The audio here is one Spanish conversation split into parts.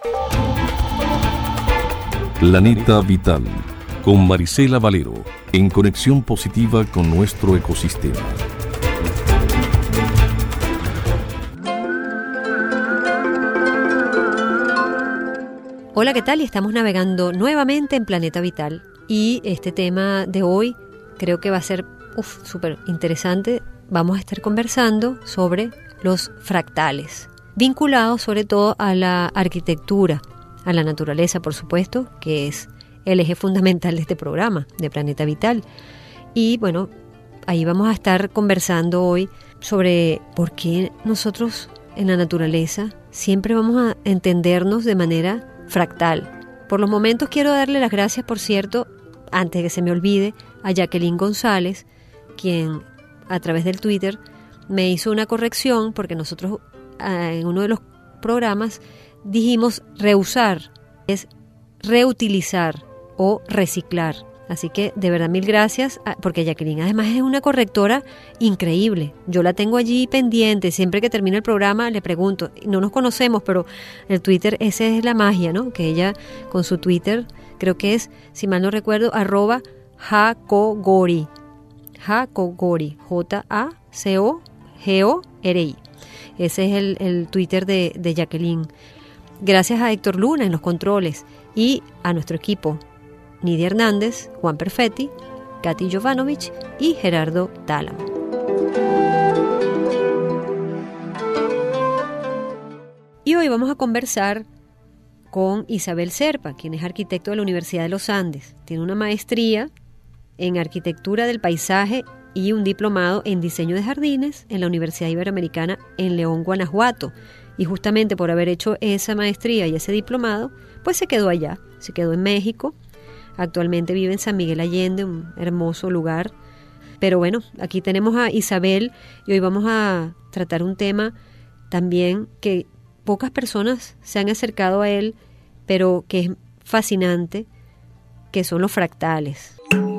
Planeta Vital, con Marisela Valero, en conexión positiva con nuestro ecosistema. Hola, ¿qué tal? Y estamos navegando nuevamente en Planeta Vital. Y este tema de hoy creo que va a ser súper interesante. Vamos a estar conversando sobre los fractales, vinculados sobre todo a la arquitectura, a la naturaleza, por supuesto, que es el eje fundamental de este programa, de Planeta Vital. Y bueno, ahí vamos a estar conversando hoy sobre por qué nosotros en la naturaleza siempre vamos a entendernos de manera fractal. Por los momentos quiero darle las gracias, por cierto, antes de que se me olvide, a Jacqueline González, quien a través del Twitter me hizo una corrección, porque nosotros en uno de los programas dijimos reusar, es reutilizar o reciclar. Así que de verdad mil gracias, porque Jacqueline además es una correctora increíble. Yo la tengo allí pendiente, siempre que termina el programa le pregunto, no nos conocemos, pero el Twitter, esa es la magia, ¿no? Que ella con su Twitter, creo que es, si mal no recuerdo, @Jacogori, Jacogori, Jacogori. Ese es el Twitter de Jacqueline. Gracias a Héctor Luna en los controles y a nuestro equipo, Nidia Hernández, Juan Perfetti, Katy Jovanovic y Gerardo Tálamo. Y hoy vamos a conversar con Isabel Serpa, quien es arquitecto de la Universidad de los Andes. Tiene una maestría en arquitectura del paisaje y un diplomado en diseño de jardines en la Universidad Iberoamericana en León, Guanajuato. Y justamente por haber hecho esa maestría y ese diplomado, pues se quedó allá, se quedó en México. Actualmente vive en San Miguel Allende, un hermoso lugar. Pero bueno, aquí tenemos a Isabel y hoy vamos a tratar un tema también que pocas personas se han acercado a él, pero que es fascinante, que son los fractales.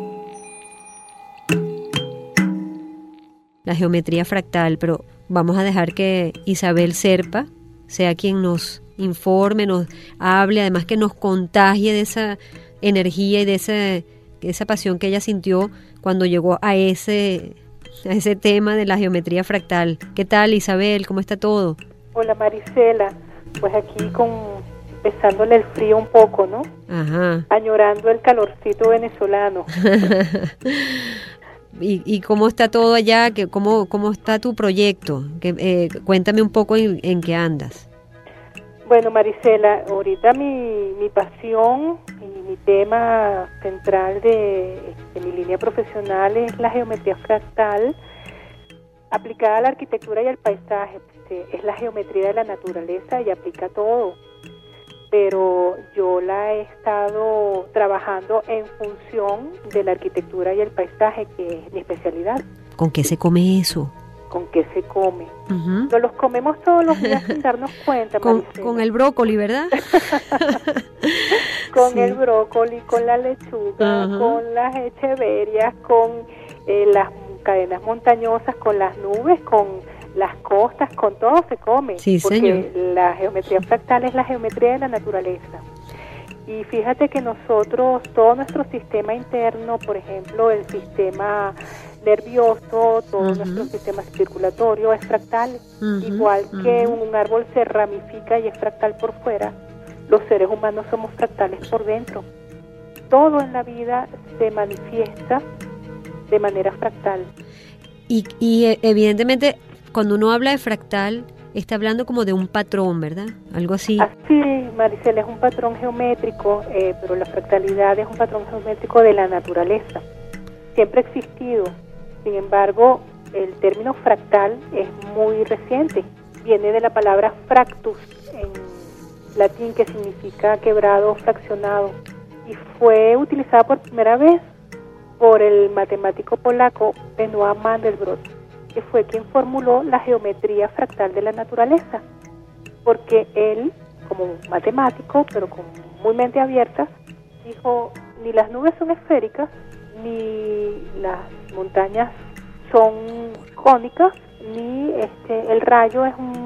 La geometría fractal, pero vamos a dejar que Isabel Serpa sea quien nos informe, nos hable, además que nos contagie de esa energía y de esa pasión que ella sintió cuando llegó a ese tema de la geometría fractal. ¿Qué tal, Isabel? ¿Cómo está todo? Hola, Marisela. Pues aquí pesándole el frío un poco, ¿no? Ajá. Añorando el calorcito venezolano. ¿Y cómo está todo allá? ¿Cómo está tu proyecto? Cuéntame un poco en qué andas. Bueno, Marisela, ahorita mi pasión y mi tema central de mi línea profesional es la geometría fractal aplicada a la arquitectura y al paisaje. Es la geometría de la naturaleza y aplica todo, pero yo la he estado trabajando en función de la arquitectura y el paisaje, que es mi especialidad. ¿Con qué se come eso? ¿Con qué se come? Uh-huh. Nos los comemos todos los días sin darnos cuenta, con el brócoli, ¿verdad? Con sí. El brócoli, con la lechuga, uh-huh, con las echeverias, con las cadenas montañosas, con las nubes, con las costas, con todo se come. Sí, porque señor. La geometría fractal es la geometría de la naturaleza. Y fíjate que nosotros, todo nuestro sistema interno, por ejemplo, el sistema nervioso, todo uh-huh, nuestro sistema circulatorio es fractal. Uh-huh, igual que uh-huh, un árbol se ramifica y es fractal por fuera, los seres humanos somos fractales por dentro. Todo en la vida se manifiesta de manera fractal. Y evidentemente, cuando uno habla de fractal, está hablando como de un patrón, ¿verdad? Algo así. Así, Maricela, es un patrón geométrico, pero la fractalidad es un patrón geométrico de la naturaleza. Siempre ha existido. Sin embargo, el término fractal es muy reciente. Viene de la palabra fractus, en latín, que significa quebrado o fraccionado. Y fue utilizada por primera vez por el matemático polaco Benoit Mandelbrot, que fue quien formuló la geometría fractal de la naturaleza, porque él, como matemático, pero con muy mente abierta, dijo, ni las nubes son esféricas, ni las montañas son cónicas, ni el rayo es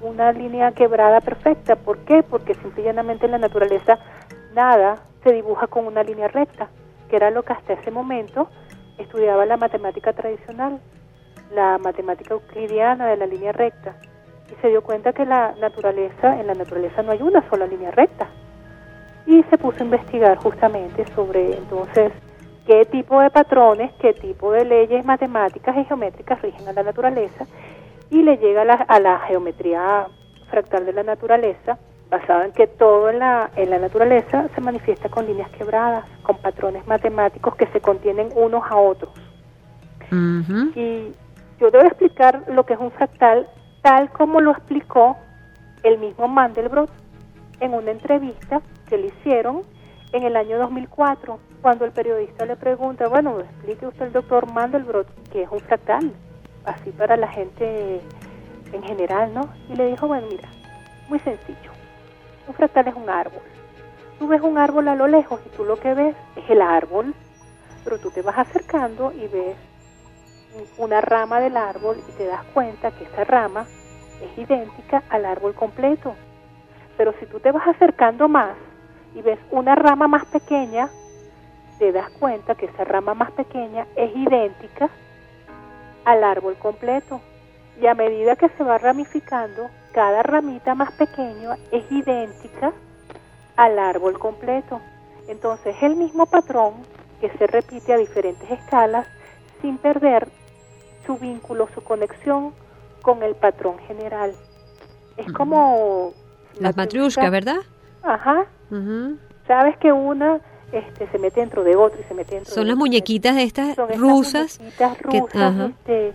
una línea quebrada perfecta. ¿Por qué? Porque simple y llanamente en la naturaleza nada se dibuja con una línea recta, que era lo que hasta ese momento estudiaba la matemática tradicional, la matemática euclidiana de la línea recta, y se dio cuenta que en la naturaleza no hay una sola línea recta, y se puso a investigar justamente sobre entonces qué tipo de patrones, qué tipo de leyes matemáticas y geométricas rigen a la naturaleza, y le llega a la geometría fractal de la naturaleza, basada en que todo en la naturaleza se manifiesta con líneas quebradas, con patrones matemáticos que se contienen unos a otros. Uh-huh. Y yo debo explicar lo que es un fractal tal como lo explicó el mismo Mandelbrot en una entrevista que le hicieron en el año 2004, cuando el periodista le pregunta, bueno, explique usted, el doctor Mandelbrot, qué es un fractal, así para la gente en general, ¿no? Y le dijo, bueno, mira, muy sencillo, un fractal es un árbol. Tú ves un árbol a lo lejos y tú lo que ves es el árbol, pero tú te vas acercando y ves una rama del árbol y te das cuenta que esa rama es idéntica al árbol completo. Pero si tú te vas acercando más y ves una rama más pequeña, te das cuenta que esa rama más pequeña es idéntica al árbol completo. Y a medida que se va ramificando, cada ramita más pequeña es idéntica al árbol completo. Entonces, el mismo patrón que se repite a diferentes escalas sin perder su vínculo, su conexión con el patrón general. Es como las matriushkas, ¿verdad? Ajá. Uh-huh. Sabes que una se mete dentro de otra y se mete dentro son de las muñequitas de estas son rusas. Muñequitas rusas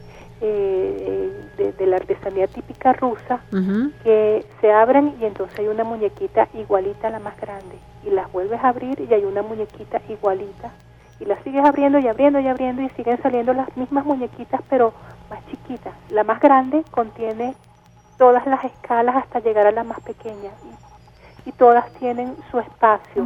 de la artesanía típica rusa, uh-huh, que se abren y entonces hay una muñequita igualita a la más grande. Y las vuelves a abrir y hay una muñequita igualita. Y las sigues abriendo y abriendo y abriendo y siguen saliendo las mismas muñequitas, pero más chiquitas. La más grande contiene todas las escalas hasta llegar a la más pequeña. Y todas tienen su espacio.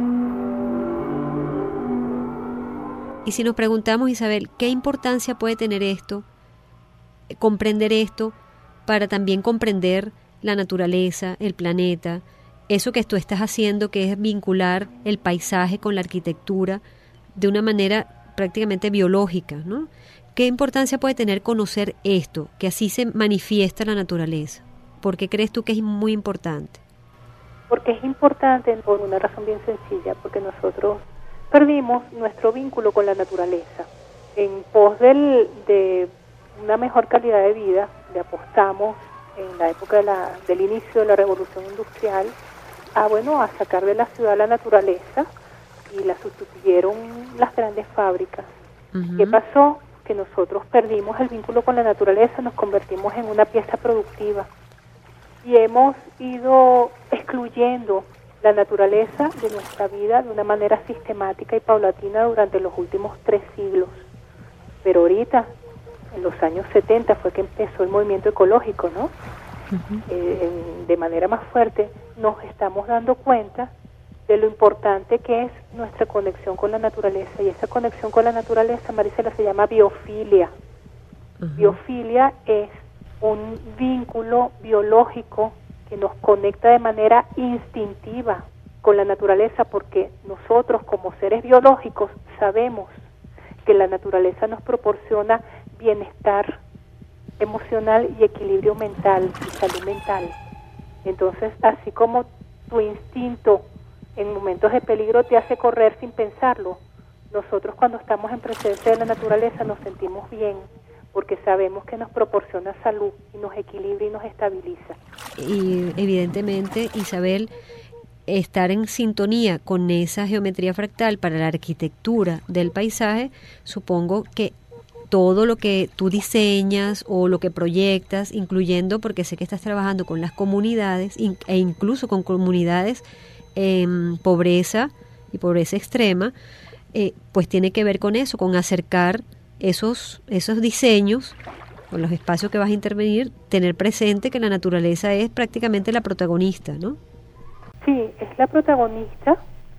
Y si nos preguntamos, Isabel, ¿qué importancia puede tener esto, comprender esto, para también comprender la naturaleza, el planeta, eso que tú estás haciendo, que es vincular el paisaje con la arquitectura de una manera prácticamente biológica, ¿no? ¿Qué importancia puede tener conocer esto, que así se manifiesta la naturaleza? ¿Por qué crees tú que es muy importante? Porque es importante por una razón bien sencilla, porque nosotros perdimos nuestro vínculo con la naturaleza. En pos de una mejor calidad de vida, le apostamos en la época del inicio de la revolución industrial a sacar de la ciudad la naturaleza, y la sustituyeron las grandes fábricas. Uh-huh. ¿Qué pasó? Que nosotros perdimos el vínculo con la naturaleza, nos convertimos en una pieza productiva y hemos ido excluyendo la naturaleza de nuestra vida de una manera sistemática y paulatina durante los últimos 3 siglos. Pero ahorita, en los años 70, fue que empezó el movimiento ecológico, ¿no? Uh-huh. De manera más fuerte, nos estamos dando cuenta de lo importante que es nuestra conexión con la naturaleza. Y esa conexión con la naturaleza, Marisela, se llama biofilia. Uh-huh. Biofilia es un vínculo biológico que nos conecta de manera instintiva con la naturaleza, porque nosotros como seres biológicos sabemos que la naturaleza nos proporciona bienestar emocional y equilibrio mental y salud mental. Entonces, así como tu instinto en momentos de peligro te hace correr sin pensarlo, nosotros cuando estamos en presencia de la naturaleza nos sentimos bien, porque sabemos que nos proporciona salud y nos equilibra y nos estabiliza. Y evidentemente, Isabel, estar en sintonía con esa geometría fractal para la arquitectura del paisaje, supongo que todo lo que tú diseñas o lo que proyectas, incluyendo, porque sé que estás trabajando con las comunidades e incluso con comunidades en pobreza y pobreza extrema, pues tiene que ver con eso, con acercar esos diseños con los espacios que vas a intervenir, tener presente que la naturaleza es prácticamente la protagonista, ¿no? Sí, es la protagonista,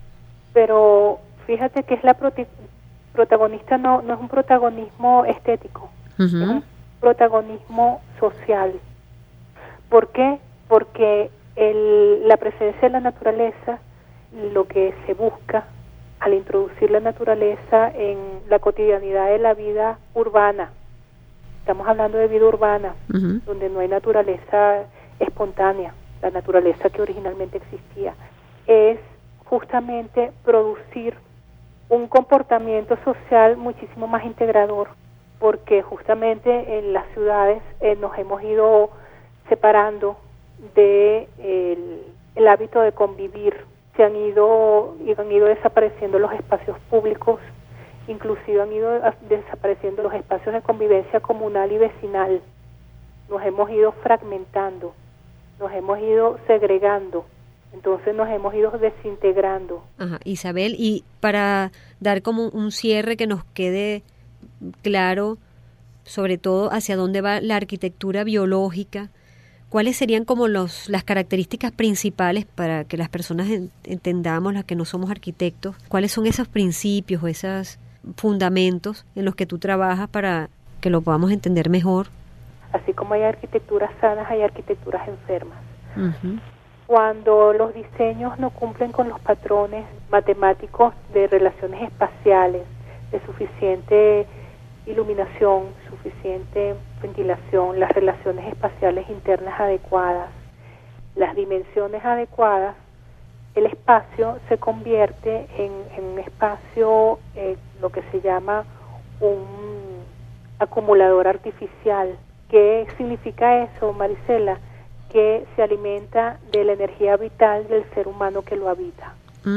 pero fíjate que es la protagonista, no es un protagonismo estético, uh-huh, es un protagonismo social. ¿Por qué? porque la presencia de la naturaleza, lo que se busca al introducir la naturaleza en la cotidianidad de la vida urbana, estamos hablando de vida urbana, donde no hay naturaleza espontánea, la naturaleza que originalmente existía, es justamente producir un comportamiento social muchísimo más integrador, porque justamente en las ciudades nos hemos ido separando de el hábito de convivir. Han ido desapareciendo los espacios públicos, inclusive han ido desapareciendo los espacios de convivencia comunal y vecinal. Nos hemos ido fragmentando, nos hemos ido segregando, entonces nos hemos ido desintegrando. Ajá, Isabel, y para dar como un cierre que nos quede claro, sobre todo hacia dónde va la arquitectura biológica, ¿cuáles serían como las características principales para que las personas entendamos, las que no somos arquitectos? ¿Cuáles son esos principios o esos fundamentos en los que tú trabajas para que lo podamos entender mejor? Así como hay arquitecturas sanas, hay arquitecturas enfermas. Cuando los diseños no cumplen con los patrones matemáticos de relaciones espaciales, de suficiente iluminación, suficiente ventilación, las relaciones espaciales internas adecuadas, las dimensiones adecuadas, el espacio se convierte en un espacio, lo que se llama un acumulador artificial. ¿Qué significa eso, Marisela? Que se alimenta de la energía vital del ser humano que lo habita.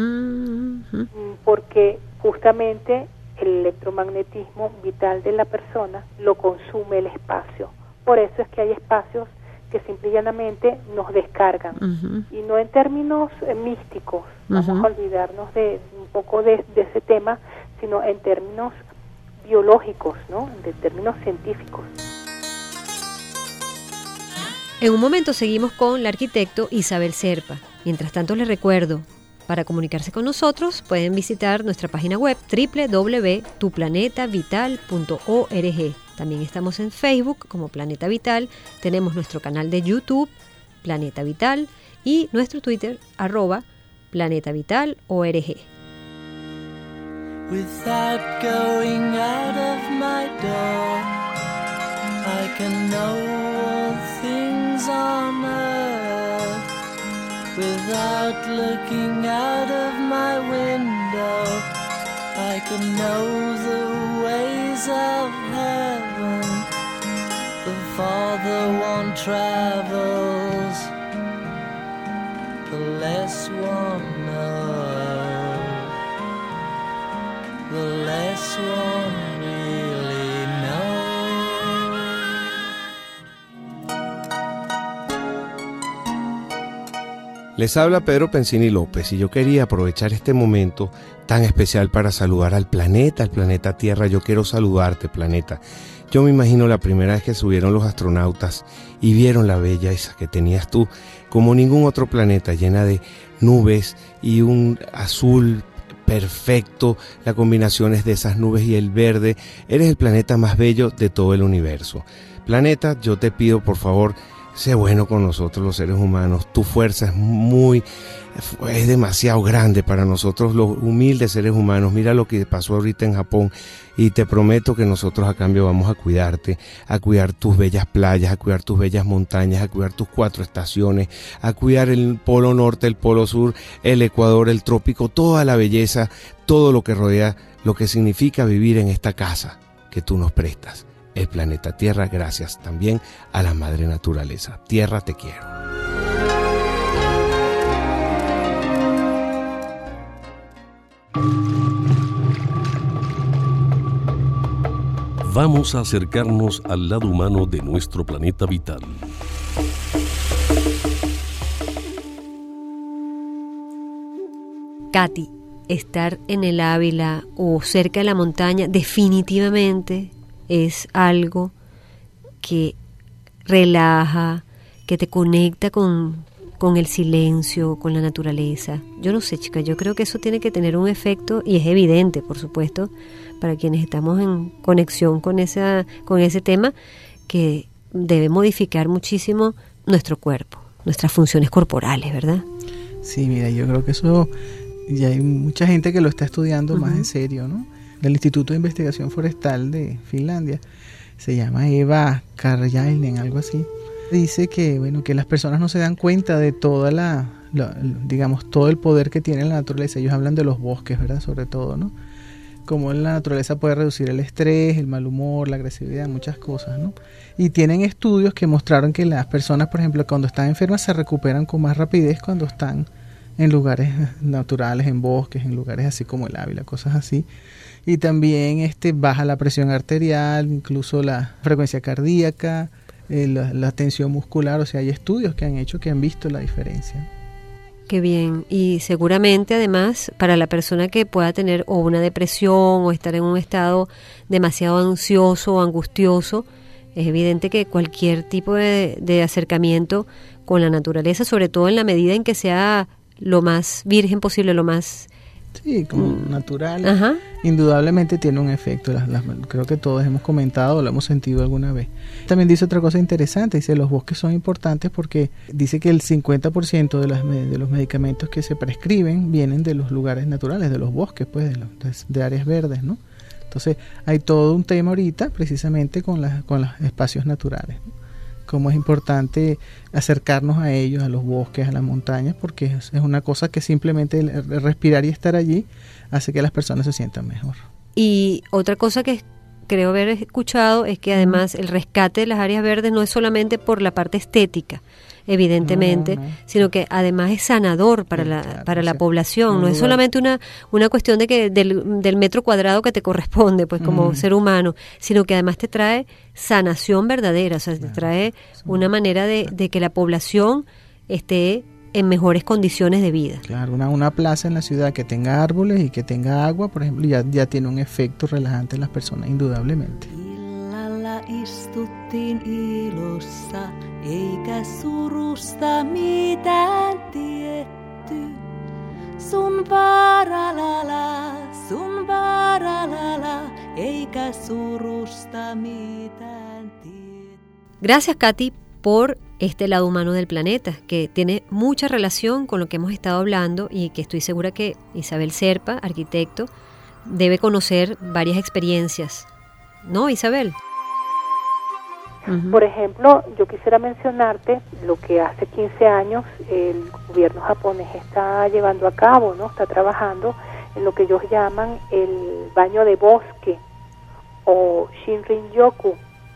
Porque justamente el electromagnetismo vital de la persona lo consume el espacio. Por eso es que hay espacios que simple y llanamente nos descargan. Y no en términos místicos, vamos a olvidarnos de un poco de ese tema, sino en términos biológicos, ¿no? De términos científicos. En un momento seguimos con la arquitecto Isabel Zerpa. Mientras tanto les recuerdo, para comunicarse con nosotros pueden visitar nuestra página web www.tuplanetavital.org. También estamos en Facebook como Planeta Vital, tenemos nuestro canal de YouTube, Planeta Vital, y nuestro Twitter, @PlanetaVitalORG. Without going out of my door, I can know all things on earth. Without looking out of my window, I can know the ways of heaven. The farther one travels, the less one knows, the less one really knows. Les habla Pedro Pensini López y yo quería aprovechar este momento tan especial para saludar al planeta Tierra. Yo quiero saludarte, planeta. Yo me imagino la primera vez que subieron los astronautas y vieron la belleza que tenías tú, como ningún otro planeta, llena de nubes y un azul perfecto, la combinación es de esas nubes y el verde. Eres el planeta más bello de todo el universo. Planeta, yo te pido por favor, sé bueno con nosotros los seres humanos. Tu fuerza es demasiado grande para nosotros los humildes seres humanos. Mira lo que pasó ahorita en Japón y te prometo que nosotros a cambio vamos a cuidarte, a cuidar tus bellas playas, a cuidar tus bellas montañas, a cuidar tus 4 estaciones, a cuidar el polo norte, el polo sur, el ecuador, el trópico, toda la belleza, todo lo que rodea, lo que significa vivir en esta casa que tú nos prestas. El planeta Tierra, gracias también a la madre naturaleza. Tierra, te quiero. Vamos a acercarnos al lado humano de nuestro planeta vital. Katy, estar en el Ávila o cerca de la montaña definitivamente es algo que relaja, que te conecta con el silencio, con la naturaleza. Yo no sé, chica, yo creo que eso tiene que tener un efecto, y es evidente, por supuesto, para quienes estamos en conexión con ese tema, que debe modificar muchísimo nuestro cuerpo. nuestras funciones corporales, ¿verdad? Sí, mira, yo creo que eso ya hay mucha gente que lo está estudiando más en serio, ¿no? Del Instituto de Investigación Forestal de Finlandia, se llama Eva Karjainen, algo así. Dice que, bueno, que las personas no se dan cuenta de toda digamos, todo el poder que tiene la naturaleza. Ellos hablan de los bosques, ¿verdad? Sobre todo, ¿no? Cómo la naturaleza puede reducir el estrés, el mal humor, la agresividad, muchas cosas, ¿no? Y tienen estudios que mostraron que las personas, por ejemplo, cuando están enfermas se recuperan con más rapidez cuando están en lugares naturales, en bosques, en lugares así como el Ávila, cosas así. Y también baja la presión arterial, incluso la frecuencia cardíaca, la tensión muscular. O sea, hay estudios que han hecho que han visto la diferencia. Qué bien. Y seguramente además para la persona que pueda tener o una depresión o estar en un estado demasiado ansioso o angustioso, es evidente que cualquier tipo de acercamiento con la naturaleza, sobre todo en la medida en que sea lo más virgen posible, lo más... Sí, como natural, indudablemente tiene un efecto. Creo que todos hemos comentado, lo hemos sentido alguna vez. También dice otra cosa interesante, dice los bosques son importantes porque dice que el 50% de los medicamentos que se prescriben vienen de los lugares naturales, de los bosques, pues de áreas verdes, ¿no? Entonces hay todo un tema ahorita precisamente con los espacios naturales, ¿no? Cómo es importante acercarnos a ellos, a los bosques, a las montañas, porque es una cosa que simplemente el respirar y estar allí hace que las personas se sientan mejor. Y otra cosa que creo haber escuchado es que además el rescate de las áreas verdes no es solamente por la parte estética, evidentemente, sino que además es sanador para la población. No es solamente una cuestión de que del metro cuadrado que te corresponde, pues como ser humano, sino que además te trae sanación verdadera, o sea, te trae una manera de que la población esté en mejores condiciones de vida. Claro, una plaza en la ciudad que tenga árboles y que tenga agua, por ejemplo, ya tiene un efecto relajante en las personas, indudablemente. Istuttiin ilossa, eikä surusta mitään tietty. Sun vaaralala, eikä surusta mitään tietty. Gracias, Katy, por este lado humano del planeta, que tiene mucha relación con lo que hemos estado hablando y que estoy segura que Isabel Serpa, arquitecto, debe conocer varias experiencias. ¿No, Isabel? Por ejemplo, yo quisiera mencionarte lo que hace 15 años el gobierno japonés está llevando a cabo, ¿no? Está trabajando en lo que ellos llaman el baño de bosque o Shinrin-yoku,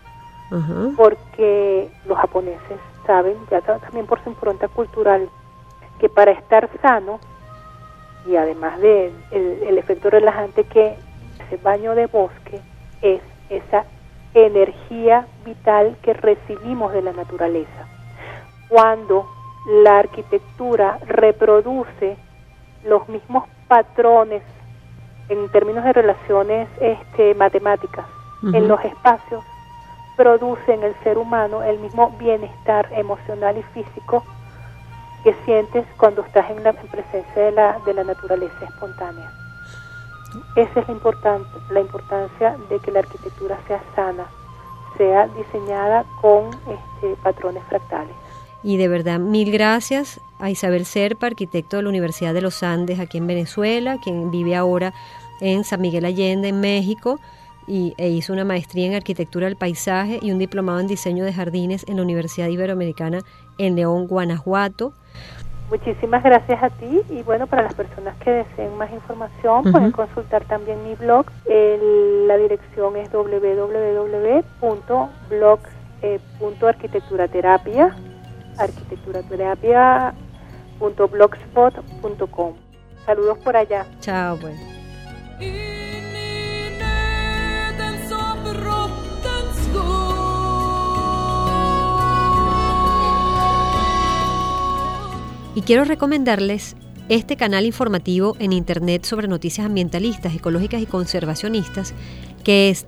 porque los japoneses saben, ya también por su impronta cultural, que para estar sano, y además de el efecto relajante que ese baño de bosque es esa energía vital que recibimos de la naturaleza. Cuando la arquitectura reproduce los mismos patrones en términos de relaciones matemáticas en los espacios, produce en el ser humano el mismo bienestar emocional y físico que sientes cuando estás en presencia de la naturaleza espontánea. Esa es la importancia de que la arquitectura sea sana, sea diseñada con patrones fractales. Y de verdad, mil gracias a Isabel Serpa, arquitecto de la Universidad de los Andes aquí en Venezuela, quien vive ahora en San Miguel Allende, en México, e hizo una maestría en arquitectura del paisaje y un diplomado en diseño de jardines en la Universidad Iberoamericana en León, Guanajuato. Muchísimas gracias a ti y bueno, para las personas que deseen más información pueden consultar también mi blog. La dirección es www.arquitecturaterapia.blogspot.com. Saludos por allá. Chao, pues. Y quiero recomendarles este canal informativo en internet sobre noticias ambientalistas, ecológicas y conservacionistas, que es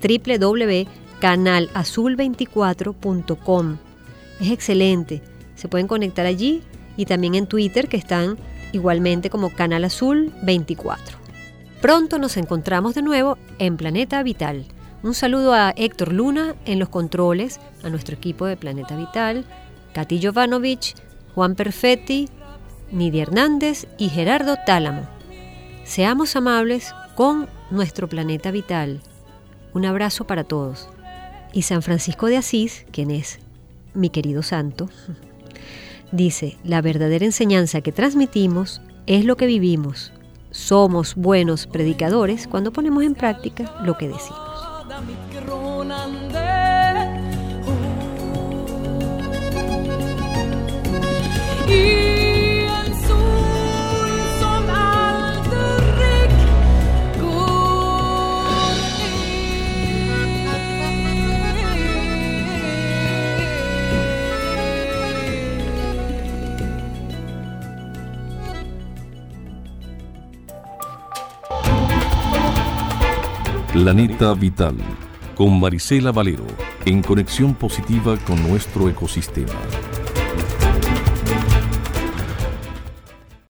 www.canalazul24.com. Es excelente, se pueden conectar allí y también en Twitter, que están igualmente como Canal Azul 24. Pronto nos encontramos de nuevo en Planeta Vital. Un saludo a Héctor Luna en los controles, a nuestro equipo de Planeta Vital, Katy Jovanovic, Juan Perfetti, Nidia Hernández y Gerardo Tálamo. Seamos amables con nuestro planeta vital. Un abrazo para todos. Y San Francisco de Asís, quien es mi querido santo, dice: la verdadera enseñanza que transmitimos es lo que vivimos. Somos buenos predicadores cuando ponemos en práctica lo que decimos. Planeta Vital, con Marisela Valero, en conexión positiva con nuestro ecosistema.